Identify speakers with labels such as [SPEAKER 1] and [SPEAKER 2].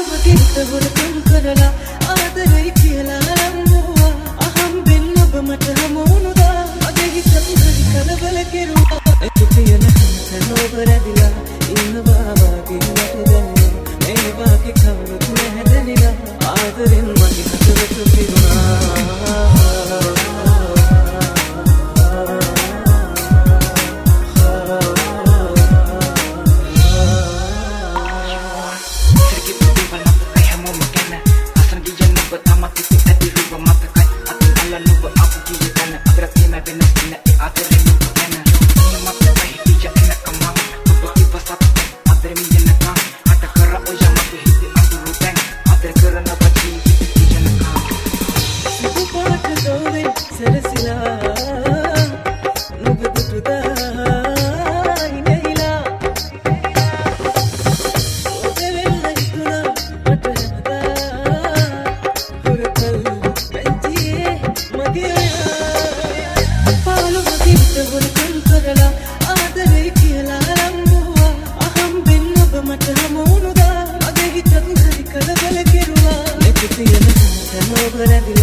[SPEAKER 1] පාළුවකින්ත හොරකම් කරලා ආදරයි කියලා ලම්බුවා අහම්බෙන් ඔබ මට හමුුණුදා මගේ හිතත් හරි කලබල කෙරුවා එතුතියන තැන ඔබ රැදිලා ඉන්නවා වාගේ මට දැනෙනවා මේ වාගේ කවුරුත් නැහැ දැනෙලා ආදරෙන් මගේ හදවත පිරුණා I'm